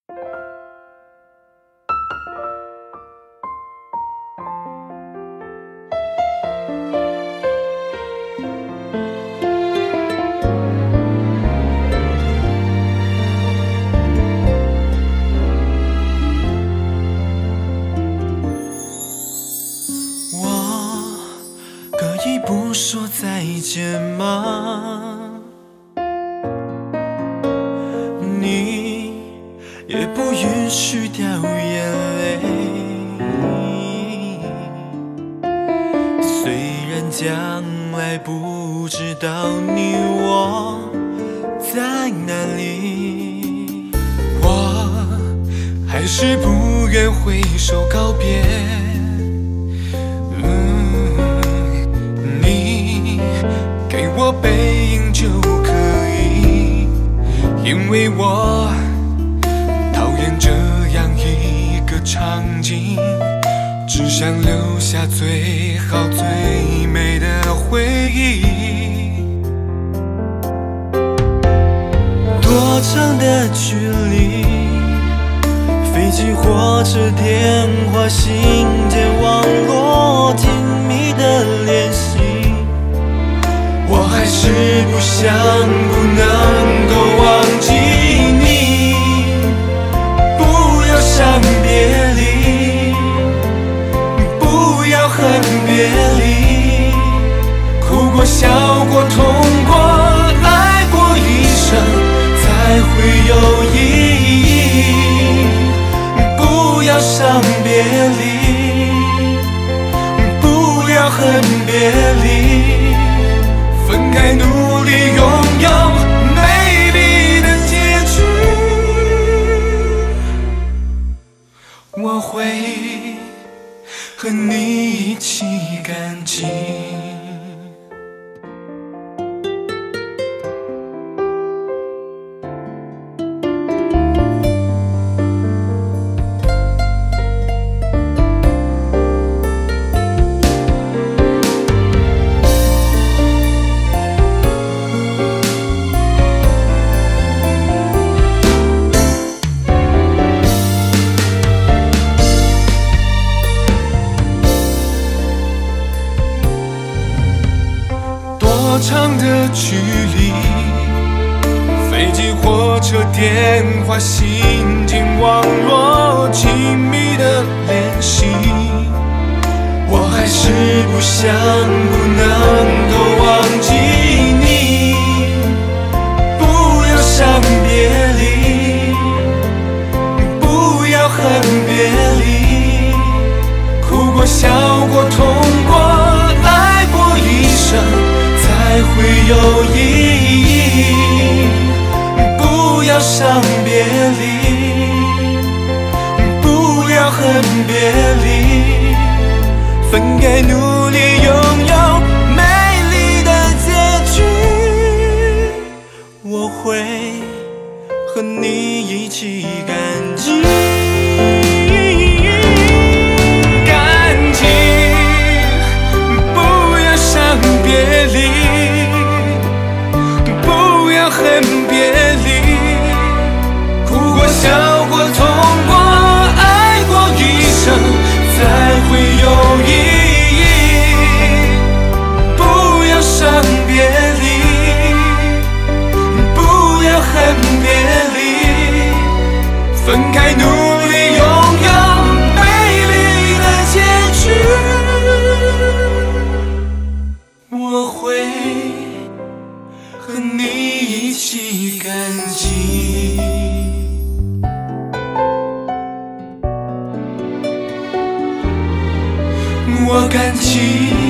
不说再见吗？你也不允许掉眼泪。虽然将来不知道你我在哪里，我还是不愿挥手告别。我背影就可以，因为我讨厌这样一个场景，只想留下最好最美的回忆。多长的距离，飞机、火车、电话、信件、网络，紧密的联系。我还是不想不能够忘记你，不要伤别离，不要恨别离，哭过笑过痛过爱过一生才会有意义，不要伤别离，不要恨别离，分开努力拥有美丽的结局，我会和你一起干净。多长的距离，飞机、火车、电话、信件、网络，亲密的联系，我还是不想不能够忘记你，不要伤别离，不要恨别离，哭过笑过痛过爱过一生才会有意义，不要伤别离，不要恨别离，分开努力拥有美丽的结局，我会和你一起干净。别离，不要恨别离，哭过笑过痛过爱过一生才会有意义，不要伤别离，不要恨别离，分开努力拥有美丽的结局，我会和你一起干净。我感激。